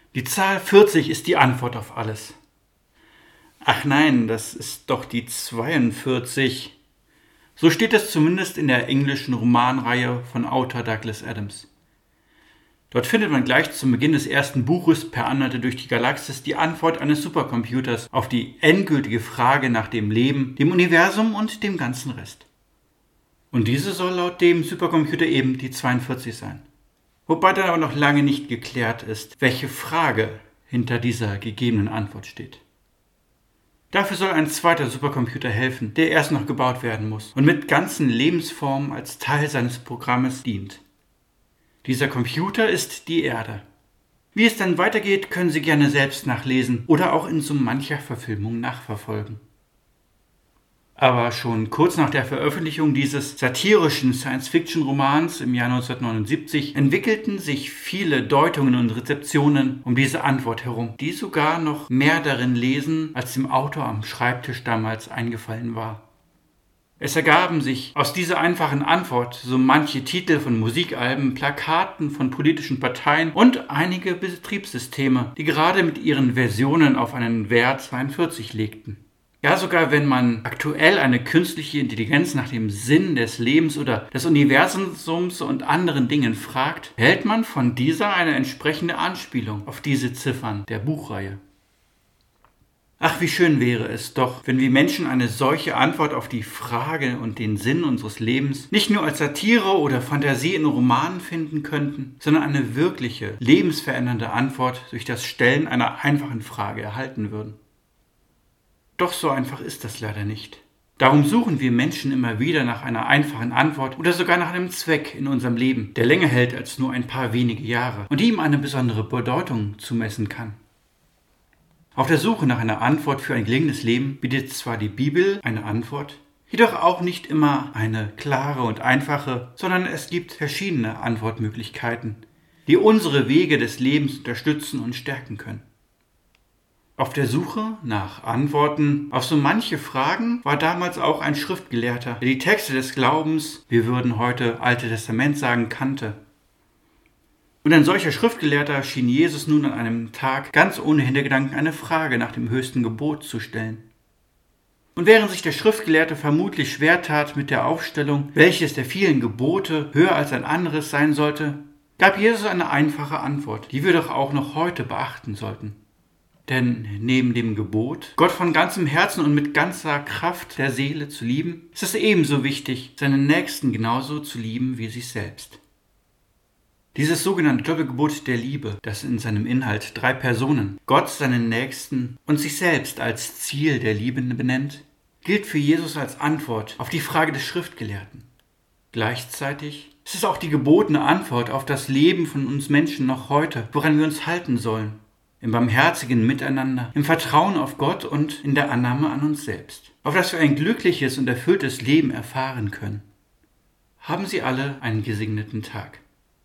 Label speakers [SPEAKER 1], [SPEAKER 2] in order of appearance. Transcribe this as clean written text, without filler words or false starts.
[SPEAKER 1] Die Zahl 40 ist die Antwort auf alles. Ach nein, das ist doch die 42. So steht es zumindest in der englischen Romanreihe von Autor Douglas Adams. Dort findet man gleich zum Beginn des ersten Buches Per Anhalter durch die Galaxis die Antwort eines Supercomputers auf die endgültige Frage nach dem Leben, dem Universum und dem ganzen Rest. Und diese soll laut dem Supercomputer eben die 42 sein. Wobei dann aber noch lange nicht geklärt ist, welche Frage hinter dieser gegebenen Antwort steht. Dafür soll ein zweiter Supercomputer helfen, der erst noch gebaut werden muss und mit ganzen Lebensformen als Teil seines Programmes dient. Dieser Computer ist die Erde. Wie es dann weitergeht, können Sie gerne selbst nachlesen oder auch in so mancher Verfilmung nachverfolgen. Aber schon kurz nach der Veröffentlichung dieses satirischen Science-Fiction-Romans im Jahr 1979 entwickelten sich viele Deutungen und Rezeptionen um diese Antwort herum, die sogar noch mehr darin lesen, als dem Autor am Schreibtisch damals eingefallen war. Es ergaben sich aus dieser einfachen Antwort so manche Titel von Musikalben, Plakaten von politischen Parteien und einige Betriebssysteme, die gerade mit ihren Versionen auf einen Wert 42 legten. Ja, sogar wenn man aktuell eine künstliche Intelligenz nach dem Sinn des Lebens oder des Universums und anderen Dingen fragt, erhält man von dieser eine entsprechende Anspielung auf diese Ziffern der Buchreihe. Ach, wie schön wäre es doch, wenn wir Menschen eine solche Antwort auf die Frage und den Sinn unseres Lebens nicht nur als Satire oder Fantasie in Romanen finden könnten, sondern eine wirkliche, lebensverändernde Antwort durch das Stellen einer einfachen Frage erhalten würden. Doch so einfach ist das leider nicht. Darum suchen wir Menschen immer wieder nach einer einfachen Antwort oder sogar nach einem Zweck in unserem Leben, der länger hält als nur ein paar wenige Jahre und die ihm eine besondere Bedeutung zumessen kann. Auf der Suche nach einer Antwort für ein gelingendes Leben bietet zwar die Bibel eine Antwort, jedoch auch nicht immer eine klare und einfache, sondern es gibt verschiedene Antwortmöglichkeiten, die unsere Wege des Lebens unterstützen und stärken können. Auf der Suche nach Antworten auf so manche Fragen war damals auch ein Schriftgelehrter, der die Texte des Glaubens, wir würden heute Alte Testament sagen, kannte. Und ein solcher Schriftgelehrter schien Jesus nun an einem Tag ganz ohne Hintergedanken eine Frage nach dem höchsten Gebot zu stellen. Und während sich der Schriftgelehrte vermutlich schwer tat mit der Aufstellung, welches der vielen Gebote höher als ein anderes sein sollte, gab Jesus eine einfache Antwort, die wir doch auch noch heute beachten sollten. Denn neben dem Gebot, Gott von ganzem Herzen und mit ganzer Kraft der Seele zu lieben, ist es ebenso wichtig, seinen Nächsten genauso zu lieben wie sich selbst. Dieses sogenannte Doppelgebot der Liebe, das in seinem Inhalt 3 Personen, Gott, seinen Nächsten und sich selbst als Ziel der Liebe benennt, gilt für Jesus als Antwort auf die Frage des Schriftgelehrten. Gleichzeitig ist es auch die gebotene Antwort auf das Leben von uns Menschen noch heute, woran wir uns halten sollen. Im barmherzigen Miteinander, im Vertrauen auf Gott und in der Annahme an uns selbst, auf das wir ein glückliches und erfülltes Leben erfahren können. Haben Sie alle einen gesegneten Tag.